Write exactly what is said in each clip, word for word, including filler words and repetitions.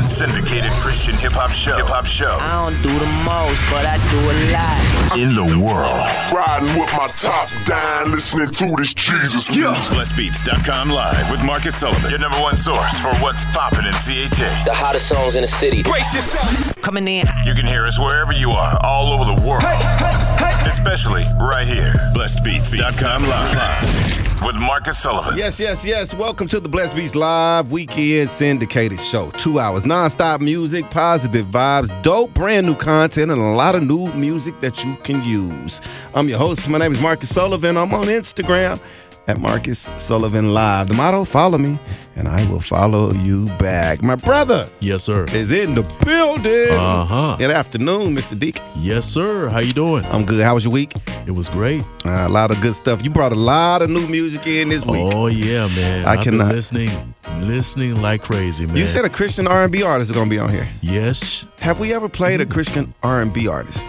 one syndicated Christian hip-hop show. Hip-hop show. I don't do the most, but I do a lot. In the world. Riding with my top down, listening to this Jesus music. Yeah. blessed beats dot com live with Marcus Sullivan. Your number one source for what's popping in C H A. The hottest songs in the city. Brace yourself. Coming in. You can hear us wherever you are, all over the world. Hey, hey, hey. Especially right here. blessed beats dot com live. With Marcus Sullivan. Yes, yes, yes. Welcome to the Blessed Beats Live Weekend Syndicated Show. Two hours, non-stop music, positive vibes, dope, brand new content, and a lot of new music that you can use. I'm your host. My name is Marcus Sullivan. I'm on Instagram at Marcus Sullivan Live. The motto, follow me, and I will follow you back. My brother. Yes, sir. Is in the building. Uh-huh. Good afternoon, Mister Deacon. Yes, sir. How you doing? I'm good. How was your week? It was great. Uh, a lot of good stuff. You brought a lot of new music in this week. Oh, yeah, man. I I've cannot. been listening, listening like crazy, man. You said a Christian R and B artist is going to be on here. Yes. Have we ever played a Christian R and B artist?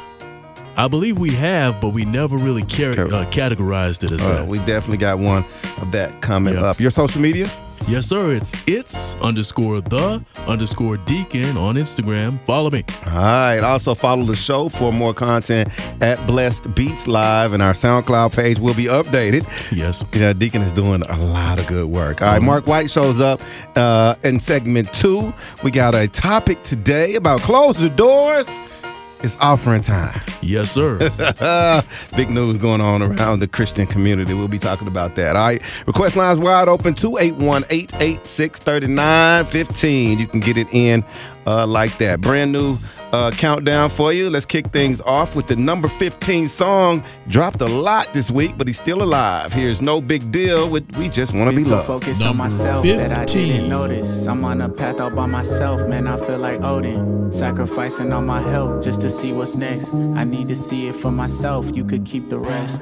I believe we have, but we never really car- uh, categorized it as Uh, that. we definitely got one of that coming Yep. up. Your social media? Yes, sir. It's it's underscore the underscore deacon on Instagram. Follow me. All right. Also follow the show for more content at Blessed Beats Live, and our SoundCloud page will be updated. Yes. Yeah, Deacon is doing a lot of good work. All right, Mark White shows up uh, in segment two. We got a topic today about close the doors. It's offering time. Yes, sir. Big news going on around the Christian community. We'll be talking about that. All right. Request lines wide open, two eight one, eight eight six, three nine one five. You can get it in uh, like that. Brand new uh, countdown for you. Let's kick things off with the number fifteen song. Dropped a lot this week, but he's still alive. Here's No Big Deal with We Just Want to Be so Loved. focused Number on myself that I fifteen. didn't notice. I'm on a path all by myself, man. I feel like Odin, sacrificing all my health just to see what's next. I need to see it for myself. You could keep the rest.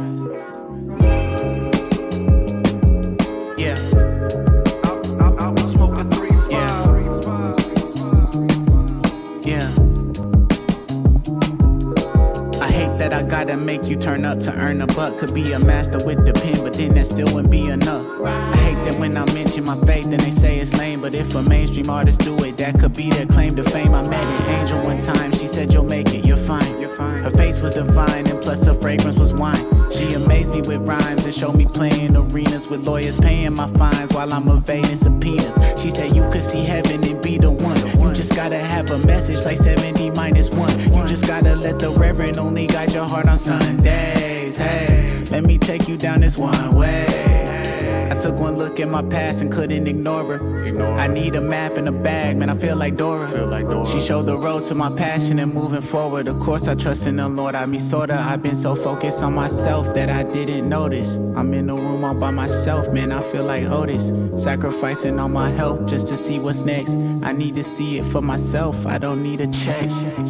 Yeah. Yeah. I hate that I gotta make you turn up to earn a buck. Could be a master with the pen, but then that still wouldn't be enough. I hate that when I mention my faith, then they say it's lame. But if a mainstream artist do it, that could be their claim to fame. I met an angel one time, she said you'll make it, you're fine. You're fine. Her face was divine, and plus her fragrance was wine. She amazed me with rhymes and showed me playing arenas with lawyers paying my fines while I'm evading subpoenas. She said you could see heaven and be the one. You just gotta have a message like seventy minus one. You just gotta let the reverend only guide your heart on Sundays. Hey, let me take you down this one way. I took one look at my past and couldn't ignore her. I need a map and a bag, man, I feel like Dora. She showed the road to my passion and moving forward. Of course I trust in the Lord, I mean sorta. I've been so focused on myself that I didn't notice. I'm in the room all by myself, man, I feel like Otis. Sacrificing all my health just to see what's next. I need to see it for myself, I don't need a check.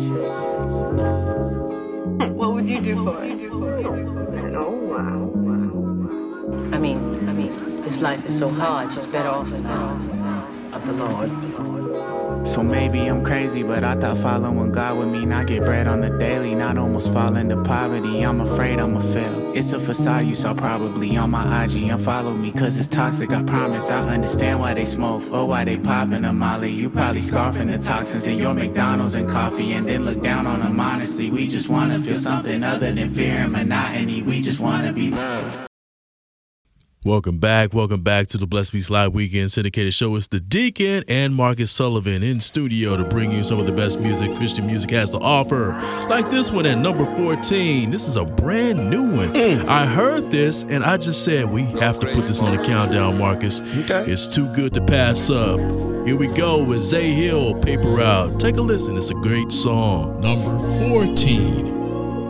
What would you do for it? Oh, wow. I mean, I mean, this life is so hard. She's better off in the house of the Lord. So maybe I'm crazy, but I thought following God would mean I get bread on the daily, not almost fall into poverty. I'm afraid I'ma fail. It's a facade you saw probably on my I G. Unfollow me cause it's toxic, I promise. I understand why they smoke or why they popping a molly. You probably scarfing the toxins in your McDonald's and coffee and then look down on them honestly. We just wanna feel something other than fear and monotony. We just wanna be loved. Welcome back. Welcome back to the Blessed Beats Live Weekend Syndicated Show. It's the Deacon and Marcus Sullivan in studio to bring you some of the best music Christian music has to offer. Like this one at number fourteen. This is a brand new one. Mm. I heard this and I just said we have to put this on the countdown, Marcus. Okay. It's too good to pass up. Here we go with Zay Hill, Paper Route. Take a listen. It's a great song. Number fourteen.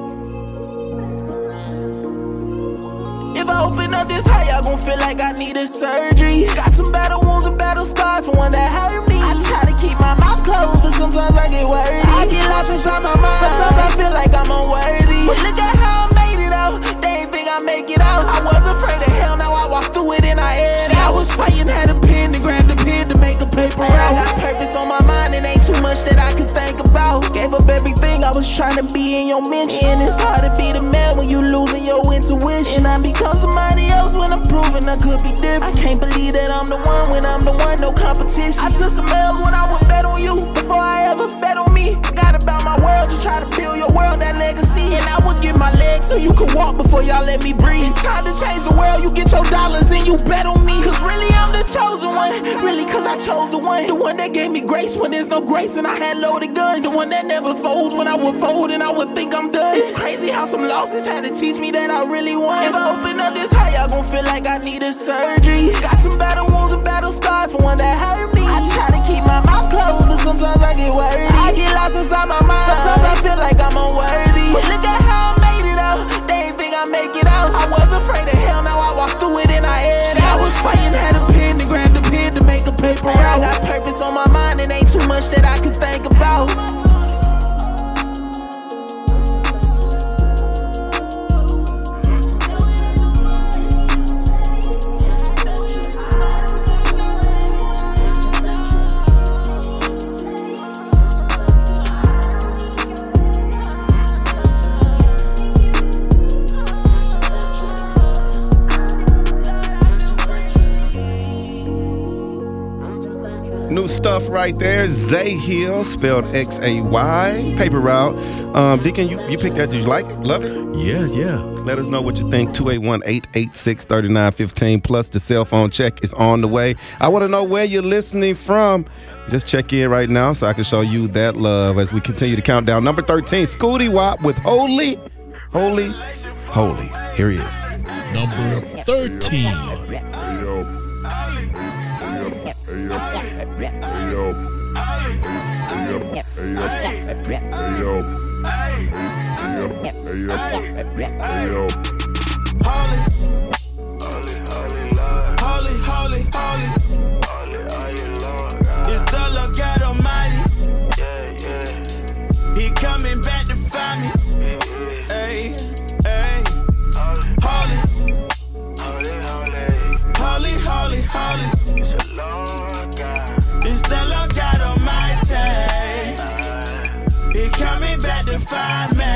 If I open up this high, y'all gon' feel like I need a surgery. Got some battle wounds and battle scars from one that hurt me. I try to keep my mouth closed, but sometimes I get worried. I get lost inside my mind. Sometimes I feel like I'm unworthy. But look at how I made it out. They ain't think I make it out. I was afraid of hell, now I walk through it and I head out. I was fighting, had a pen to grab the pen to make a paper route. I got purpose on my mind, it ain't too much that I can think about. Gave up everything, I was trying to be in your mention. And it's hard to be the man when you losing your intuition. I become somebody else when I'm proving I could be different. I can't believe that I'm the one when when I'm the one, no competition. I took some L's when I would bet on you before I ever bet on me. Forgot about my world to try to build your world, that legacy. And I would give my legs so you could walk before y'all let me breathe. It's time to change the world, you get your dollars and you bet on me. Cause really I'm the chosen one, really cause I chose the one. The one that gave me grace when there's no grace and I had loaded guns. The one that never folds when I would fold and I would think I'm done. It's crazy how some losses had to teach me that I really won. If I open up this high, y'all gon' feel like I needed surgery. Got some battle wounds and battle scars for one that hurt me. I try to keep my mouth closed, but sometimes I get worried. I get lost inside my mind, sometimes I feel like I'm unworthy. But look at how I made it out, they ain't think I make it out. I was afraid of hell, now I walk through it and I head out. I was fighting, had a pen to grab the pen to make a paper out. I got purpose on my mind, it ain't too much that I can think about. New stuff right there. Zay Hill, spelled X A Y. Paper Route. Um, Deacon, you, you picked that. Did you like it? Love it? Yeah, yeah. Let us know what you think. two eight one, eight eight six, three nine one five. Plus the cell phone check is on the way. I want to know where you're listening from. Just check in right now so I can show you that love as we continue to count down. Number thirteen, Scooty Wop with Holy, Holy, Holy. Here he is. Number thirteen. Holy, holy, holy. It's the Lord God Almighty. He coming back to find me. Hey, hey. Holy, holy, holy, holy. It's the Lord God Almighty. He coming back to find me.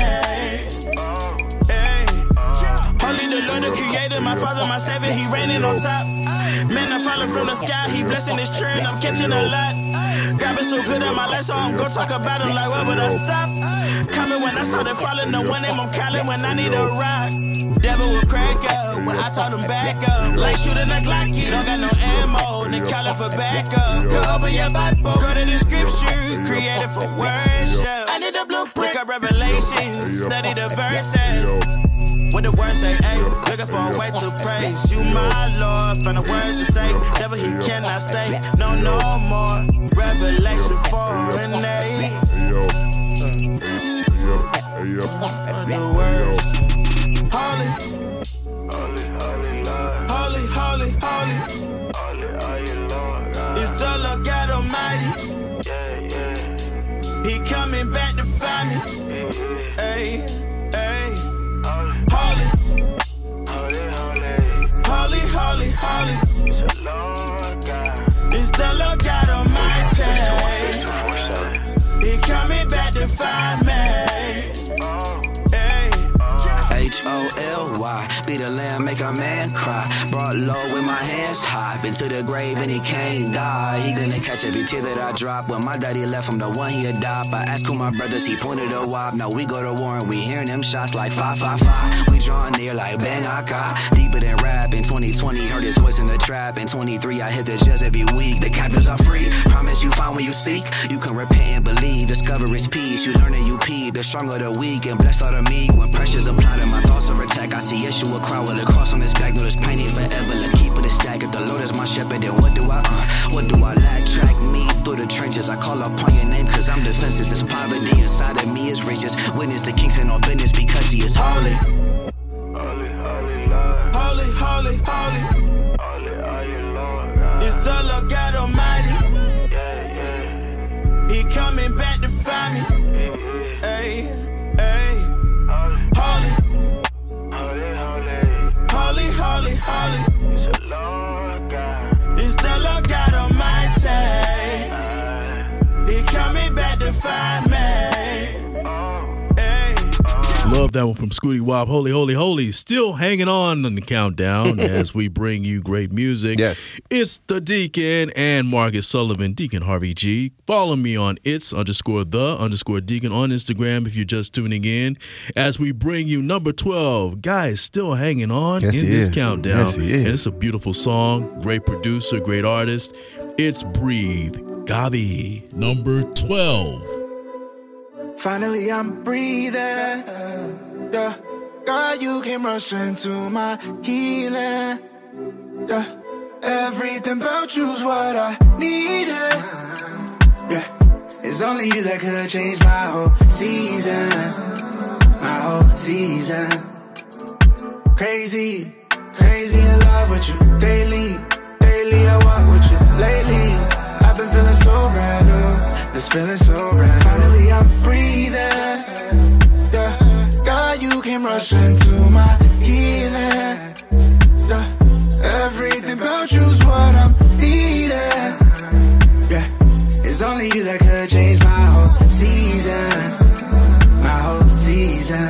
Hey. Holy the Lord, the Creator, my Father, my Savior, He reigning on top. Man, I'm falling from the sky, He blessing His children, I'm catching a lot. God been so good in my life, so I'm gon' talk about Him like, why would I stop? Coming when I started falling, the one name I'm calling when I need a rock. Devil will crack up when I told him back up. Like shooting a Glocky, don't got no ammo, they calling for backup. Go open your Bible, go to the scripture, created for worship. I need a blueprint, look up Revelations, study the verses. What the words say, ayy, looking for a way to praise you, my Lord. Find the words to say, devil he cannot stay. No, no more. Revelation four and eight. The words. Holy, holy, holy, holy, holy. It's the Lord God Almighty. He coming back to find me. Hey, hey. Holy, holy, holy, holy. It's the Lord God Almighty. He coming back to find me. H O L Y, be the lamb, make a man cry. Brought low with my hands high, been to the grave and he can't die. He gonna catch every tear that I drop. When my daddy left from the one he adopt, I asked who my brothers, he pointed a wop. Now we go to war and we hearing them shots like five, five, five. We drawing near like bang, I got deeper than rap. In twenty twenty, heard his voice in the trap. In twenty-three, I hit the jazz every week. The captives are free, promise you find what you seek. You can repent and believe, discover his peace. You learn and you peep, the strong or the weak, and blessed are the meek. When pressure's applied and my thoughts are attack, I see Yeshua cry with a cross on his back. No, this pain ain't forever, let's keep it a stack. If the Lord is my shepherd, then what do I, uh, what do I lack? Track me through the trenches, I call upon your name cause I'm defenseless. It's poverty inside of me is riches. Witness the king's in all business because he is holy. Holy, holy, holy, holy, holy. It's the Lord God Almighty. He coming back to find me. Hey, hey. Holy, holy, holy, holy. It's the Lord God Almighty. He coming back to find me. Hey. Love that one from Scooty Wop. Holy, holy, holy. Still hanging on in the countdown as we bring you great music. Yes. It's the Deacon and Marcus Sullivan, Deacon Harvey G. Follow me on it's underscore the underscore Deacon on Instagram if you're just tuning in as we bring you number twelve. Guys, still hanging on yes, in this is. countdown. Yes, he is. And it's a beautiful song. Great producer, great artist. It's Breathe. Gabi, number twelve. Finally, I'm breathing. Yeah, God, you came rushing to my healing. Yeah, everything about you's what I needed. Yeah, it's only you that could change my whole season. My whole season. Crazy, crazy in love with you. Daily, daily I walk with you. Lately, I've been feeling so brand new. This feeling so brand new. Finally, I'm breathing. Yeah, God, you came rushing to my healing. Yeah, everything about you's what I'm needing. Yeah, it's only you that could change my whole season. My whole season.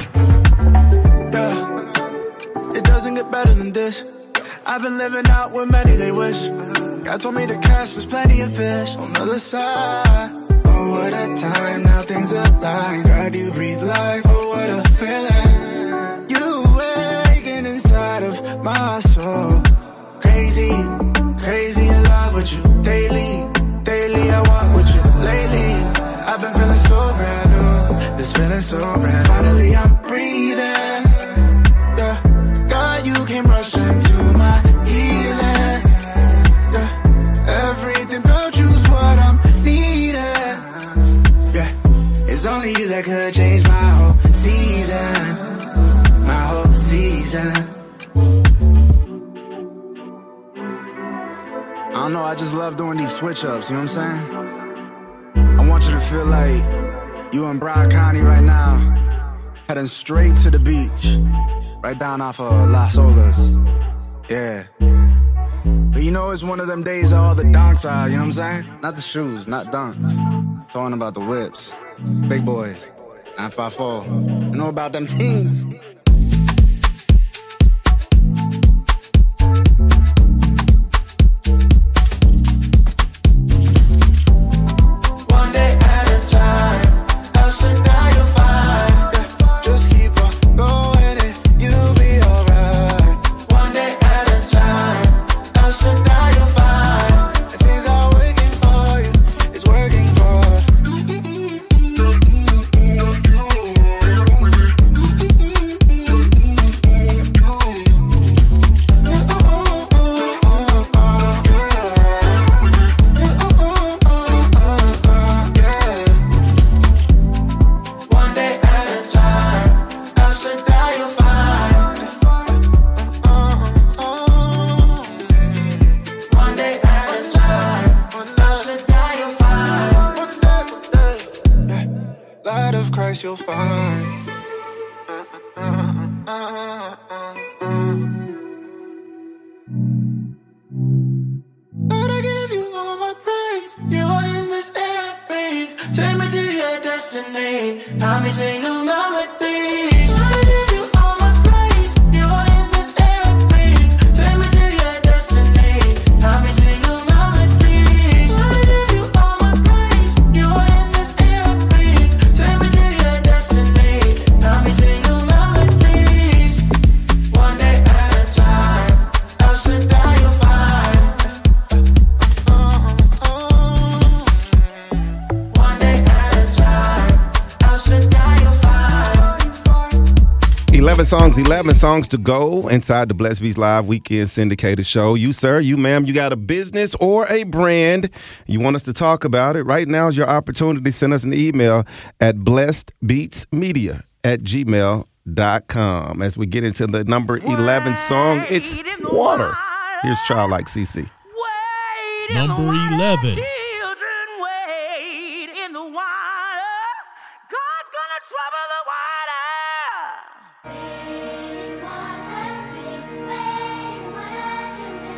Yeah, it doesn't get better than this. I've been living out where many they wish. God told me to cast, there's plenty of fish on the other side. Oh, what a time, now things are lying. God, you breathe life, oh, what a feeling. You waking inside of my soul. Crazy, crazy in love with you. Daily, daily I walk with you. Lately, I've been feeling so brand new. This feeling so brand new. Finally, I'm breathing. Yeah, God, you came rushing to my healing. Yeah, everything about you's what I'm needing. Yeah, it's only you that could change my whole season. My whole season. I don't know, I just love doing these switch ups, you know what I'm saying? I want you to feel like you in Broward County right now, heading straight to the beach, right down off of Las Olas. Yeah. But you know, it's one of them days all the dunks are, you know what I'm saying? Not the shoes, not dunks. Talking about the whips. Big boys. nine five four. You know about them things? You'll find. Uh, uh, uh, uh, uh, uh. But I give you all my praise. You are in this air I breathe. Take me to your destiny. I'll be singing melody. But I give you all my praise. You are in this air I breathe. Take me to your destiny. I'll be singing melody. But I give you all my praise. You are in this air I breathe. Take me to your destiny. I'll be singing melodies. One day at a time. El Shaddai you'll find. One day at a time. El Shaddai you'll find. eleven songs, eleven songs to go inside the Blessed Beats Live Weekend Syndicated Show. You, sir, you, ma'am, you got a business or a brand. You want us to talk about it. Right now is your opportunity. Send us an email at blessedbeatsmedia at gmail dot com. As we get into the number eleven song, it's Water. Here's Childlike C C. Number eleven. Children wade in the water. God's gonna trouble the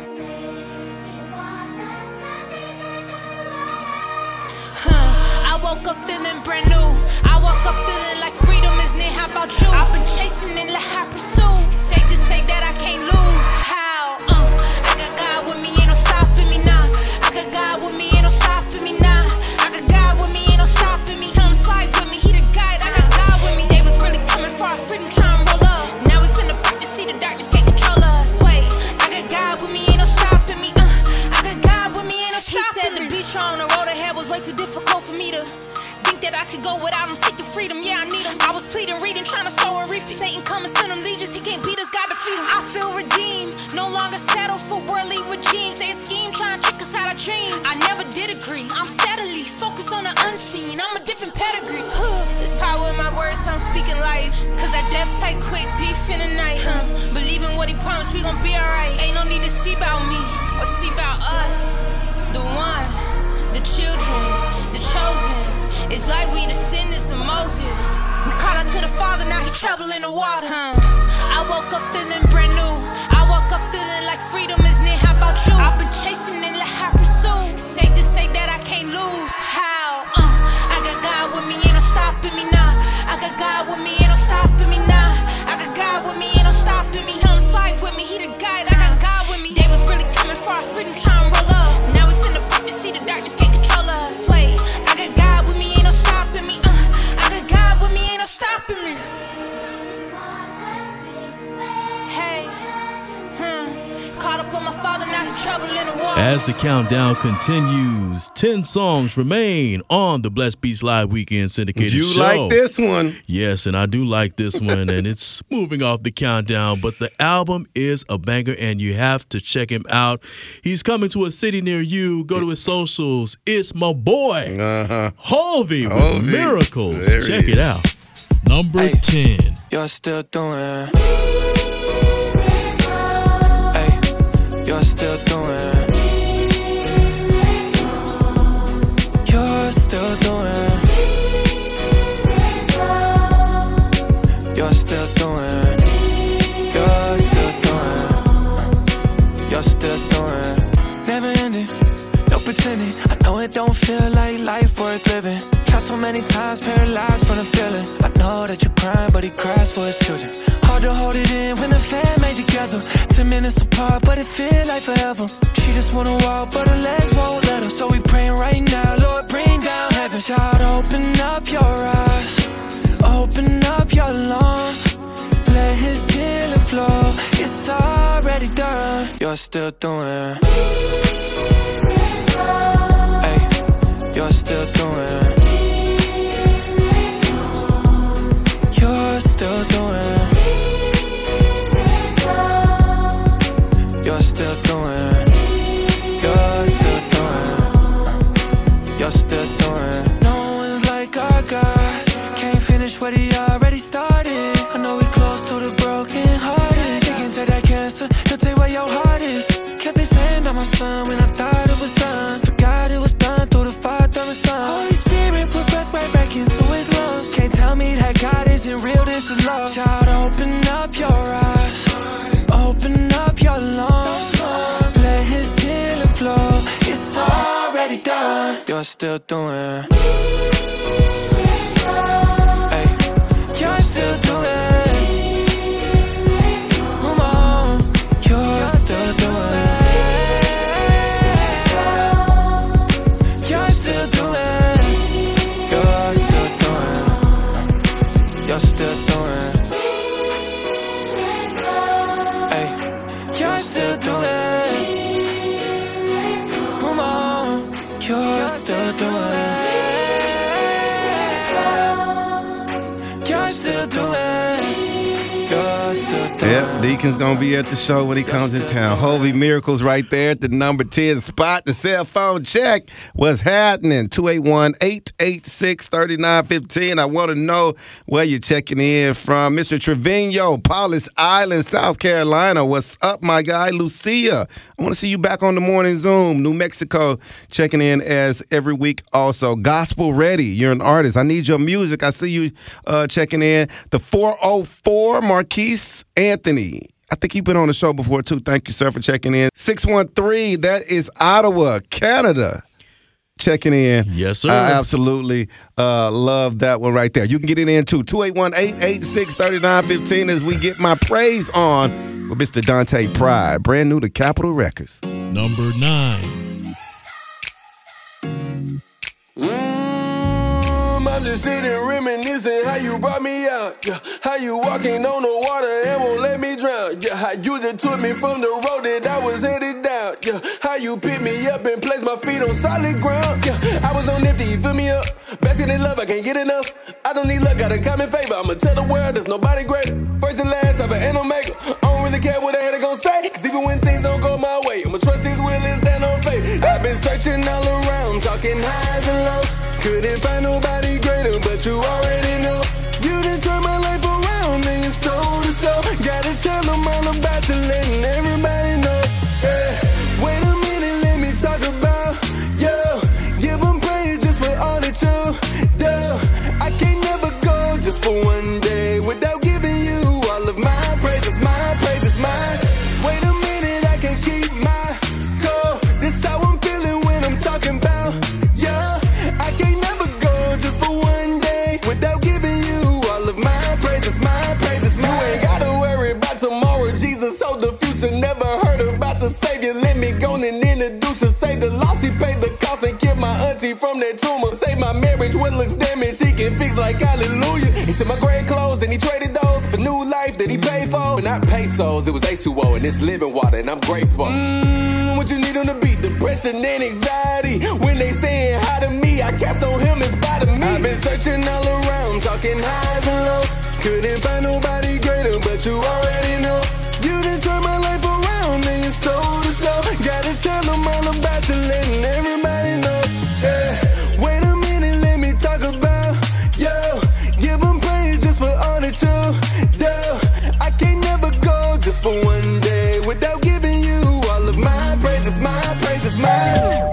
Huh, I woke woke up feeling brand new. I woke up feeling like freedom is near. How about you? I've been chasing in like high pursuit. Safe to say that I can't lose. How? Uh, I got God with me, ain't no stopping me now. I got God with me, ain't no stopping me now. I got God with me, ain't no stopping me. Tell him slide with me, he the guide. I got God with me. They was really coming for our freedom, trying to roll up. Now we finna practice, see the darkness can't control us. Wait, I got God with me, ain't no stopping me. Uh, I got God with me, ain't no stopping me. He said the beach on the road ahead was way too difficult for me to think that I could go without him, seeking freedom. Yeah, I need him. I was pleading, reading, trying to sow and reap. Satan come and send him legions. He can't beat us, God defeat him. I feel redeemed, no longer settle for worldly regimes. They a scheme trying to trick us out of dreams. I never did agree. I'm steadily focused on the unseen. I'm a different pedigree. There's power in my words, so I'm speaking life. Cause that death type quick, deep in the night. Huh. Believing what he promised, we gon' be alright. Ain't no need to see about me or see about us. The one, the children, the chosen. It's like we descendants of Moses. We caught up to the Father, now he traveling the water. Huh. I woke up feeling brand new. I woke up feeling like freedom is near. How about you? I've been chasing in like high pursuit. Safe to say that I can't lose. How? Uh, I got God with me, ain't no stopping me now. I got God with me, ain't no stopping me now. I got God with me, ain't no stopping me. Tell him slide with me, he the guide. I got God with me. They was really coming for our freedom, trying to roll up. Now we finna practice, see the darkness can't control us. Wait, I got God with me, ain't no stopping me. Uh, I got God with me, ain't no stopping me. Hey, huh? Caught up on my Father, now he trouble in the water. As the countdown continues, ten songs remain on the Blessed Beats Live Weekend syndicated you show. You like this one? Yes, and I do like this one, and it's moving off the countdown, but the album is a banger, and you have to check him out. He's coming to a city near you. Go to his socials. It's my boy, uh-huh. Hovey with Miracles. Check it out. Number hey, ten. You're still doing. Hey, you're still doing. You're still doing. You're still doing. You're still doing. You're still doing. Never ending. No pretending. I know it don't feel like life worth living. Tried so many times, paralyzed from the feeling. I know that you're crying, but he cries for his children. Hard to hold it in when the family together. Ten minutes apart, but it feel like forever. She just wanna walk, but her legs won't let her. So we praying right now, Lord, bring down heaven. Child, open up your eyes, open up your lungs. Let his healing flow. It's already done. You're still doing. Hey, you're still doing. You're still doing. You're still doing. You're still doing. You're still doing. No one's like our God. Can't finish what he already started. I know we close to the broken hearted. He can take that cancer, he'll take where your heart is. Kept his hand on my son when I thought it was done. Forgot it was done through the Father and Son. Holy Spirit put breath right back into his lungs. Can't tell me that God isn't real, this is love. Child, open up your eyes, open up your lungs. Let his healing flow. It's already done. You're still doing. Hey, you're still doing. Come on, you're still doing. You're still doing. You're still doing. You're still doing. Hey, you're still doing. Come on, you're still doing. You're still doing. You're still doing. Yep, Deacon's gonna be at the show when he comes in town. Hovey Miracles right there at the number ten spot. The cell phone check. What's happening? two eight one, eight eight six, three nine one five. I want to know where you're checking in from. Mister Trevino, Paulus Island, South Carolina. What's up, my guy? Lucia, I want to see you back on the morning Zoom. New Mexico checking in as every week also. Gospel Ready, you're an artist. I need your music. I see you uh, checking in. The four oh four, Marquise Anthony. I think you've been on the show before, too. Thank you, sir, for checking in. six one three, that is Ottawa, Canada. checking in. Yes, sir. I absolutely uh, love that one right there. You can get it in too. two eight one, eight eight six, three nine one five as we get my praise on with Mister Dante Pride. Brand new to Capitol Records. Number nine. Mm, I'm just sitting reminiscing how you brought me out. Yeah. How you walking on the water and won't let me drown. Yeah. How you just took me from the road that I was headed down. Yeah. How you picked me up and placed my feet on solid ground. Yeah. I was on empty, you fill me up. Basking in love, I can't get enough. I don't need luck, got a common favor. I'ma tell the world there's nobody greater. First and last, I've an omega. I don't really care what a hater gon' say. Cause even when things don't go my way, I'ma trust his will and stand on faith. I've been searching all around, talking highs and lows. Couldn't find nobody greater, but you already know. You done turned my life around and you stole the show. Gotta tell them all about you, letting everybody know. Yeah. Wait a minute, let me talk about yo. Give them praise just for all that you do. I can't never go just for one day without giving you all of my praises. My praises, mine. Wait a minute, I can keep my cool. This how I'm feeling when I'm talking about yo. I can't never go just for one day without giving you all of my praises. My praises, mine. You ain't gotta worry about tomorrow. Jesus sold the future. Never heard about the Savior. Let me go and introduce you. Save the loss, he paid the cost and killed my auntie from that tumor. Save my marriage, what looks damaged, he can fix like hallelujah. He took my gray clothes and he traded those for new life that he paid for. But not pesos, it was H two O and it's living water and I'm grateful. Mmm, what you need on the beat? Depression and anxiety. When they saying hi to me, I cast on him and spot me. I've been searching all around, talking highs and lows. Couldn't find nobody greater, but you already know. You done turned my life around and you stole the show. Gotta tell them all about you, letting everybody know. Yeah. Wait a minute, let me talk about yo. Give them praise just for all that you do. I can't never go just for one day without giving you all of my praises. My praises, mine.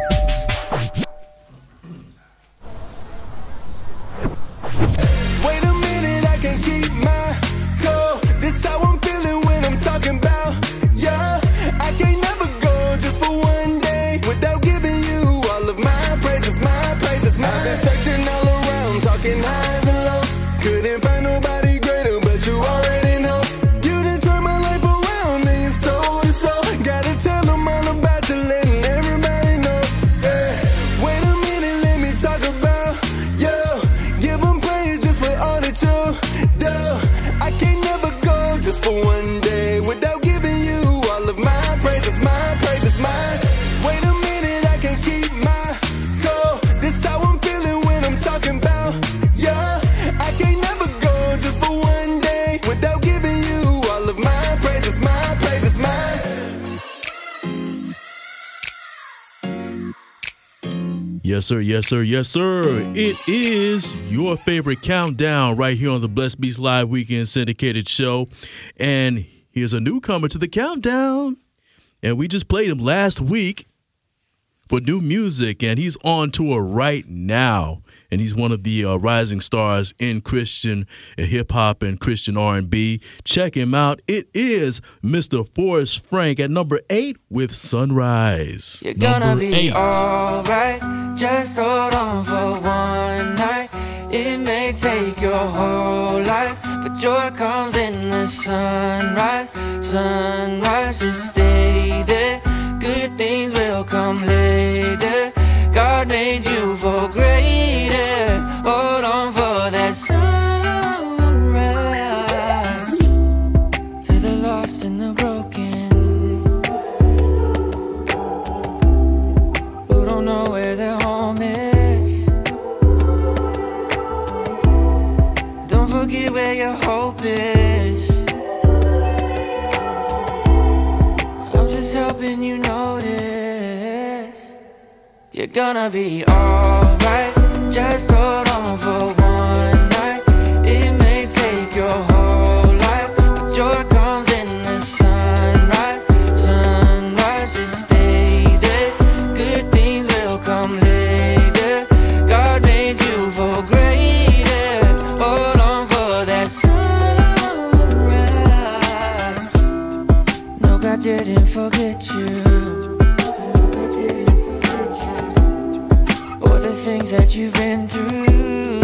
Wait a minute, I can keep my cool. This how I'm feeling when I'm talking about yeah. I can't never go just for one day without giving you all of my praises. My praises, mine. I've been searching all around, talking highs and lows. Couldn't find nobody greater, but you already know. You done turned my life around and you stole the show. Gotta tell them all about you, letting everybody know. Yeah. Wait a minute, let me talk about yo. Give them praise just for all that you do. I can't never go just for one day without giving you all of my praises. My praises, mine. Wait a minute, I can keep my cool. This how I'm feeling when I'm talking about yeah. I can't never go just for one day without giving you all of my praises. My praises, mine. Yes, sir. Yes, sir. Yes, sir. It is your favorite countdown right here on the Blessed Beats Live Weekend Syndicated Show. And here's a newcomer to the countdown. And we just played him last week for new music. And he's on tour right now. And he's one of the uh, rising stars in Christian uh, hip hop and Christian R and B. Check him out. It is Mister Forrest Frank at number eight with Sunrise. You're gonna number be eight. alright. Just hold on for one night. It may take your whole life, but joy comes in the sunrise. Sunrise, just stay there. Good things will come later. God made you for greater. Hold on for that sunrise. To the lost and the broken, who don't know where their home is. Don't forget where your hope is. I'm just helping you notice. You're gonna be alright. Just hold on for one night. It may take your whole life, but joy comes in the sunrise. Sunrise, just stay there. Good things will come later. God made you for greater. Hold on for that sunrise. No, God didn't forget you. things that you've been through.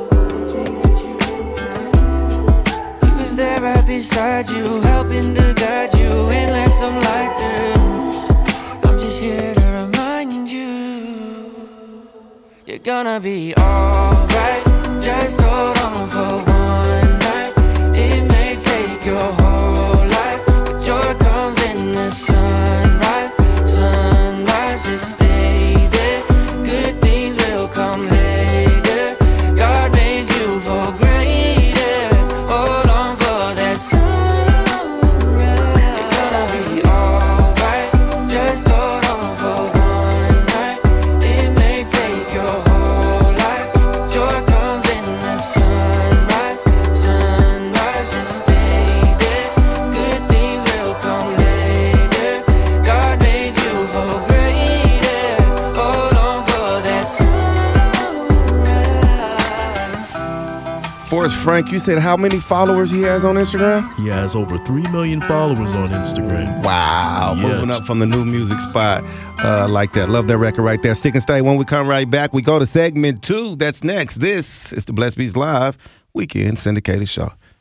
He was there right beside you, helping to guide you and let some light through. I'm just here to remind you, you're gonna be alright. Just hold on for one night. It may take your whole life, but joy comes in the sunrise. Sunrise, just stay there. Good things will come later. God made you for greater. Hold on for that sunrise. You're gonna be alright. Just hold on for one night. It may take your whole life, but joy comes in the sunrise. Sunrise, just stay there. Good things will come later. God made you for greater. Hold on for that sunrise. Forrest Frank, you said how many followers he has on Instagram? He has over three million followers on Instagram. Wow. Yeah. Moving up from the new music spot. Uh, like that. Love that record right there. Stick and stay. When we come right back, we go to segment two. That's next. This is the Blessed Beats Live Weekend Syndicated Show.